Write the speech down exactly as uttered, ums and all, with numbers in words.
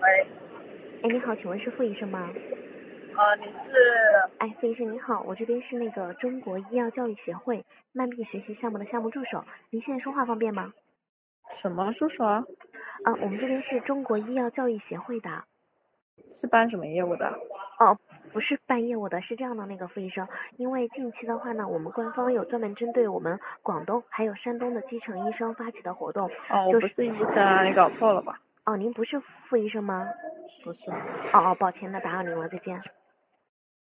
喂， 哎，你好，请问是傅医生吗？ 呃，你是哎，傅医生您好，我这边是那个中国医药教育协会慢病学习项目的项目助手，您现在说话方便吗？ 什么助手啊？ 啊，我们这边是中国医药教育协会的。 是办什么业务的？ 哦，不是办业务的，是这样的，那个傅医生，因为近期的话呢，我们官方有专门针对我们广东还有山东的基层医生发起的活动， 哦，我就是不是医生啊，你搞错了吧？ 哦，您不是傅医生吗？ 不是。 哦哦，抱歉，那打扰您了，再见。